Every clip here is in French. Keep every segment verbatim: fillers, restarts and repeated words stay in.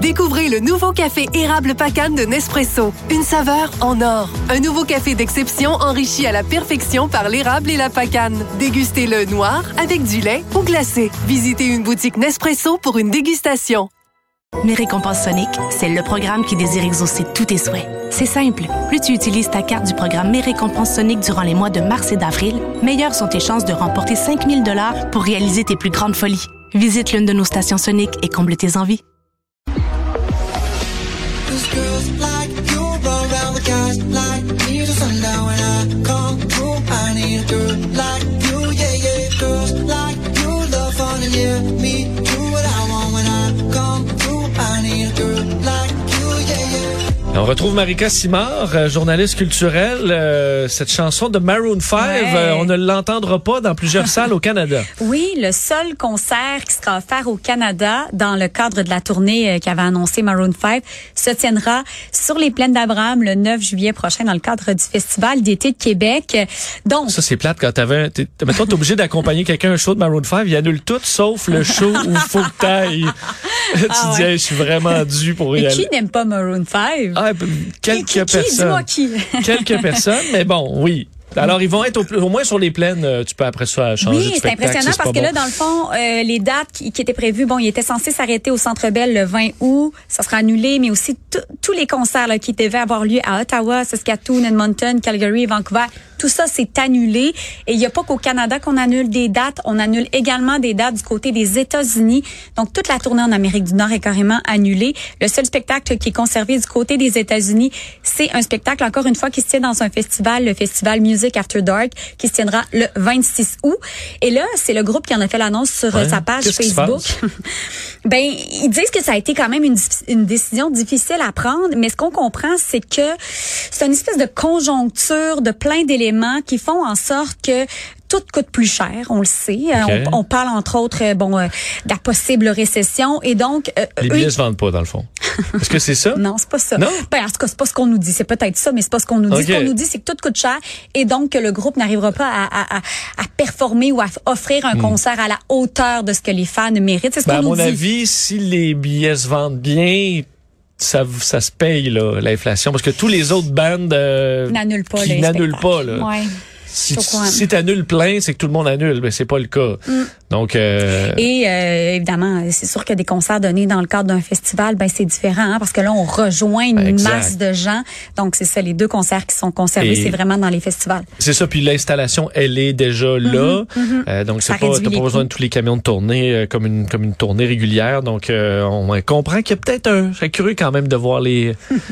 Découvrez le nouveau café érable Pacane de Nespresso. Une saveur en or. Un nouveau café d'exception enrichi à la perfection par l'érable et la pacane. Dégustez-le noir, avec du lait ou glacé. Visitez une boutique Nespresso pour une dégustation. Mes récompenses Sonic, c'est le programme qui désire exaucer tous tes souhaits. C'est simple. Plus tu utilises ta carte du programme Mes récompenses Sonic durant les mois de mars et d'avril, meilleures sont tes chances de remporter cinq mille dollars pour réaliser tes plus grandes folies. Visite l'une de nos stations Sonic et comble tes envies. On retrouve Marika Simard, journaliste culturelle. Euh, cette chanson de Maroon five, ouais. euh, on ne l'entendra pas dans plusieurs salles au Canada. Oui, le seul concert qui sera offert au Canada dans le cadre de la tournée euh, qu'avait annoncé Maroon five se tiendra sur les plaines d'Abraham le neuf juillet prochain dans le cadre du Festival d'été de Québec. Donc, ça, c'est plate quand t'avais... T'es, maintenant, t'es obligé d'accompagner quelqu'un à un show de Maroon five, il annule tout sauf le show où il faut que t'ailles. tu ah dis, ouais. hey, je suis vraiment dû pour y Mais aller. Qui n'aime pas Maroon five? Ah, quelques qui, qui, personnes. Qui? Dis-moi qui. Quelques personnes, mais bon, oui. Alors, ils vont être au, au moins sur les plaines. Tu peux après ça changer oui, de spectacle. Oui, c'est impressionnant c'est parce que bon. là, dans le fond, euh, les dates qui, qui étaient prévues, bon, ils étaient censés s'arrêter au Centre Bell le vingt août. Ça sera annulé, mais aussi tous les concerts là, qui devaient avoir lieu à Ottawa, Saskatoon, Edmonton, Calgary, Vancouver. Tout ça, c'est annulé. Et il n'y a pas qu'au Canada qu'on annule des dates. On annule également des dates du côté des États-Unis. Donc, toute la tournée en Amérique du Nord est carrément annulée. Le seul spectacle qui est conservé du côté des États-Unis, c'est un spectacle, encore une fois, qui se tient dans un festival, le festival Music After Dark, qui se tiendra le vingt-six août. Et là, c'est le groupe qui en a fait l'annonce sur ouais, sa page Facebook. Ben, ils disent que ça a été quand même une, une décision difficile à prendre, mais ce qu'on comprend, c'est que c'est une espèce de conjoncture de plein d'éléments qui font en sorte que tout coûte plus cher, on le sait. Okay. On, on parle entre autres bon euh, de la possible récession et donc euh, les billets eux, se vendent pas dans le fond. Est-ce que c'est ça? Non, c'est pas ça. Non? Ben, en tout cas, c'est pas ce qu'on nous dit. C'est peut-être ça, mais c'est pas ce qu'on nous dit. Okay. Ce qu'on nous dit, c'est que tout coûte cher et donc que le groupe n'arrivera pas à, à, à, à performer ou à offrir un hmm. concert à la hauteur de ce que les fans méritent. C'est ce ben, qu'on nous dit. À mon avis, si les billets se vendent bien, ça, ça se paye là, l'inflation, parce que tous les autres bandes euh, n'annulent pas, qui n'annulent pas là. Ouais. Si, si t'annules plein, c'est que tout le monde annule. Ben, c'est pas le cas. Mm. Donc, euh... Et euh, évidemment, c'est sûr que des concerts donnés dans le cadre d'un festival, ben c'est différent, hein, parce que là, on rejoint une exact. masse de gens. Donc, c'est ça, les deux concerts qui sont conservés, Et c'est vraiment dans les festivals. C'est ça, puis l'installation, elle est déjà là. Mm-hmm. Euh, donc, c'est ça pas, t'as pas besoin de tous les camions de tournée euh, comme une comme une tournée régulière. Donc, euh, on comprend qu'il y a peut-être un... Je serais curieux quand même de voir les,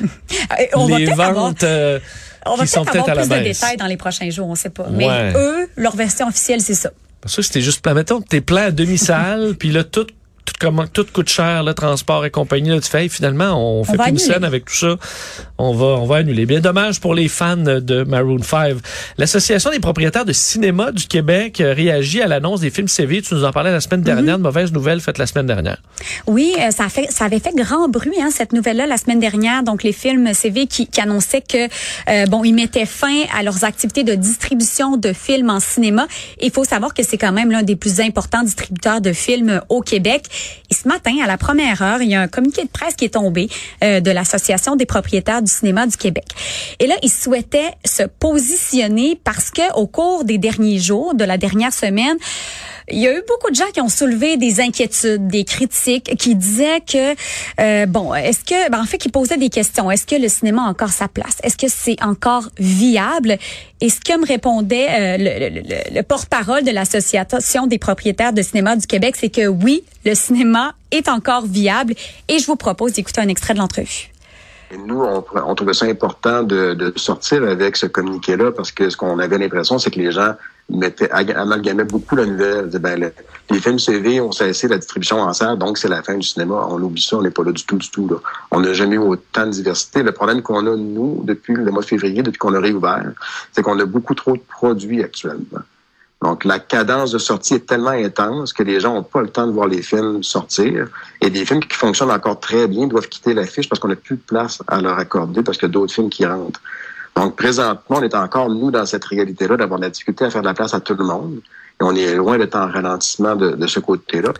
on les va ventes... Avoir... Euh, On va peut-être peut-être avoir plus de baisse. détails dans les prochains jours, on sait pas. Ouais. Mais eux, leur version officielle, c'est ça. Parce que c'était juste plein. Mettons, t'es plein à demi-salle, puis là, tout, tout, comment, tout coûte cher, le transport et compagnie. Là, tu fais, hey, finalement, on, on fait plus une scène avec tout ça. On va, on va annuler. Bien dommage pour les fans de Maroon five. L'Association des propriétaires de cinéma du Québec réagit à l'annonce des films C V. Tu nous en parlais la semaine dernière. Mm-hmm. De mauvaises nouvelles faites la semaine dernière. Oui, ça, a fait, ça avait fait grand bruit, hein, cette nouvelle-là, la semaine dernière. Donc, les films C V qui, qui annonçaient que, euh, bon, ils mettaient fin à leurs activités de distribution de films en cinéma. Il faut savoir que c'est quand même l'un des plus importants distributeurs de films au Québec. Et ce matin, à la première heure, il y a un communiqué de presse qui est tombé euh, de l'Association des propriétaires du cinéma du Québec. Et là, ils souhaitaient se positionner parce que au cours des derniers jours, de la dernière semaine, il y a eu beaucoup de gens qui ont soulevé des inquiétudes, des critiques, qui disaient que, euh, bon, est-ce que, ben, en fait, qui posaient des questions. Est-ce que le cinéma a encore sa place? Est-ce que c'est encore viable? Et ce que me répondait euh, le, le, le porte-parole de l'Association des propriétaires de cinéma du Québec, c'est que oui, le cinéma est encore viable. Et je vous propose d'écouter un extrait de l'entrevue. Et nous, on, on trouvait ça important de, de sortir avec ce communiqué-là parce que ce qu'on avait l'impression, c'est que les gens mettaient, amalgamaient beaucoup la nouvelle. Ben, le, les films C V ont cessé la distribution en salle, donc c'est la fin du cinéma. On oublie ça, on n'est pas là du tout, du tout. Là. On n'a jamais eu autant de diversité. Le problème qu'on a, nous, depuis le mois de février, depuis qu'on a réouvert, c'est qu'on a beaucoup trop de produits actuellement. Donc, la cadence de sortie est tellement intense que les gens n'ont pas le temps de voir les films sortir. Et des films qui fonctionnent encore très bien doivent quitter l'affiche parce qu'on n'a plus de place à leur accorder parce qu'il y a d'autres films qui rentrent. Donc, présentement, on est encore, nous, dans cette réalité-là, d'avoir de la difficulté à faire de la place à tout le monde. Et on est loin d'être en ralentissement de, de ce côté-là.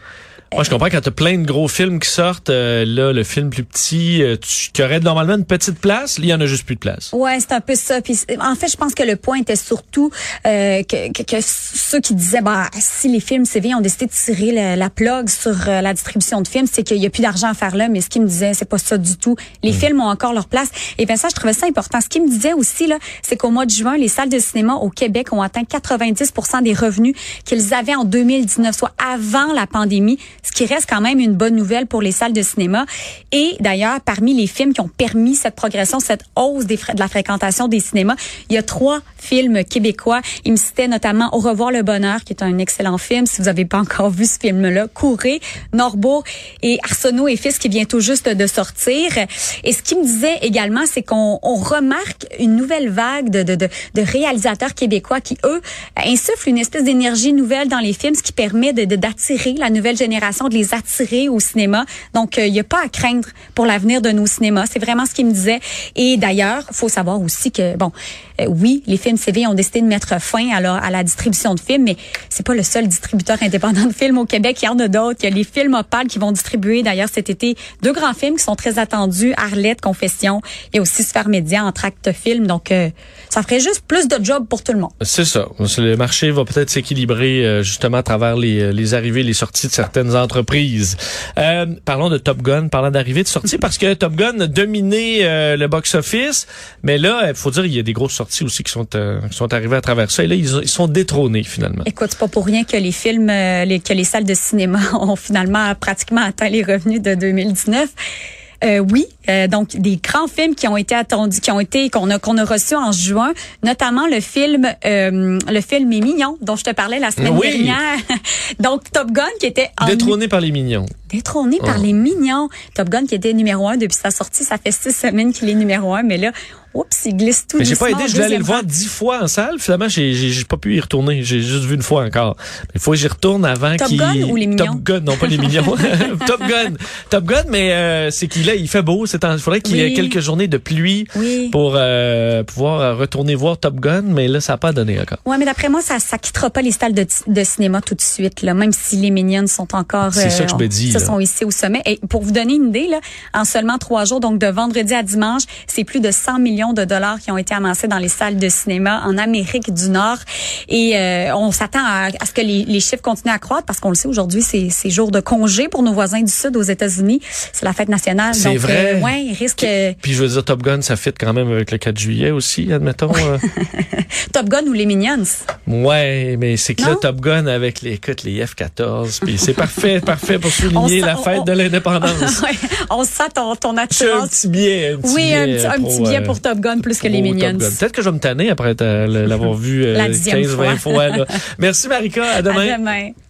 Moi, je comprends quand t'as plein de gros films qui sortent, euh, là, le film plus petit, euh, tu, qui aurait normalement une petite place, là, il y en a juste plus de place. Ouais, c'est un peu ça. Puis, en fait, je pense que le point était surtout euh, que, que, que ceux qui disaient, bah, si les films C V ont décidé de tirer la, la plug sur euh, la distribution de films, c'est qu'il y a plus d'argent à faire là. Mais ce qu'ils me disaient, c'est pas ça du tout. Les mmh. films ont encore leur place. Et bien ça, je trouvais ça important. Ce qu'ils me disaient aussi là, c'est qu'au mois de juin, les salles de cinéma au Québec ont atteint quatre-vingt-dix pour cent des revenus qu'ils avaient en deux mille dix-neuf, soit avant la pandémie. Ce qui reste quand même une bonne nouvelle pour les salles de cinéma. Et d'ailleurs, parmi les films qui ont permis cette progression, cette hausse des frais, de la fréquentation des cinémas, il y a trois films québécois. Il me citait notamment Au revoir le bonheur, qui est un excellent film. Si vous n'avez pas encore vu ce film-là, courez. Norbeau et Arsenault et Fils, qui vient tout juste de sortir. Et ce qu'il me disait également, c'est qu'on on remarque une nouvelle vague de, de, de, de réalisateurs québécois qui, eux, insufflent une espèce d'énergie nouvelle dans les films, ce qui permet de, de, d'attirer la nouvelle génération, de les attirer au cinéma. Donc, il euh, n'y a pas à craindre pour l'avenir de nos cinémas. C'est vraiment ce qu'il me disait. Et d'ailleurs, il faut savoir aussi que, bon, euh, oui, les films C V ont décidé de mettre fin à la, à la distribution de films, mais c'est pas le seul distributeur indépendant de films au Québec. Il y en a d'autres. Il y a les Films Opal qui vont distribuer, d'ailleurs, cet été, deux grands films qui sont très attendus. Arlette, Confession. Il y a aussi Sphère Média, Entracte Film. Donc, euh, ça ferait juste plus de job pour tout le monde. C'est ça. Le marché va peut-être s'équilibrer, euh, justement, à travers les, les arrivées, les sorties de certaines entreprises. Euh, parlons de Top Gun, parlant d'arrivée, de sortie, parce que Top Gun a dominé euh, le box-office, mais là, il faut dire, il y a des grosses sorties aussi qui sont euh, qui sont arrivées à travers ça, et là, ils, ils sont détrônés, finalement. Écoute, c'est pas pour rien que les films, euh, les, que les salles de cinéma ont finalement pratiquement atteint les revenus de deux mille dix-neuf. Euh, oui, euh, donc des grands films qui ont été attendus, qui ont été qu'on a qu'on a reçus en juin, notamment le film euh, le film Les Mignons dont je te parlais la semaine oui. dernière. Donc Top Gun qui était en... détrôné par Les Mignons. Détrôné oh. par Les Mignons. Top Gun qui était numéro un depuis sa sortie, ça fait six semaines qu'il est numéro un, mais là, oups, il glisse tout. Mais j'ai pas aidé, je voulais aller le voir dix fois en salle. Finalement, j'ai, j'ai, j'ai pas pu y retourner. J'ai juste vu une fois encore. Il faut que j'y retourne avant Top qu'il... Gun ou Les Mignons? Top Gun, non pas Les Mignons. Top Gun. Top Gun, mais euh, c'est qu'il là, il fait beau. C'est en... Il faudrait qu'il y ait oui. quelques journées de pluie oui. pour euh, pouvoir retourner voir Top Gun, mais là, ça n'a pas donné encore. Ouais, mais d'après moi, ça ça quittera pas les salles de, de cinéma tout de suite, là, même si les Minions sont encore... C'est euh, ça que je me dis. Ce sont ici au sommet. Et pour vous donner une idée, là, en seulement trois jours, donc de vendredi à dimanche, c'est plus de cent millions de dollars qui ont été amassés dans les salles de cinéma en Amérique du Nord. Et euh, on s'attend à, à ce que les, les chiffres continuent à croître parce qu'on le sait, aujourd'hui, c'est, c'est jour de congé pour nos voisins du Sud aux États-Unis. C'est la fête nationale. C'est donc, vrai. Euh, ouais, il risque... Puis, puis je veux dire, Top Gun, ça fit quand même avec le quatre juillet aussi, admettons. Euh. Top Gun ou les Minions? Ouais, mais c'est que non? Là, Top Gun avec les, écoute, les F quatorze, puis c'est parfait, parfait pour souligner sent, la fête on, de l'indépendance. Ouais, on sent ton, ton attirance. Un petit billet, un petit oui, billet. un petit, un petit billet pour Top Gun plus que les Minions. Peut-être que je vais me tanner après l'avoir vu euh, quinze vingt fois. Là. Merci Marika, à demain. À demain.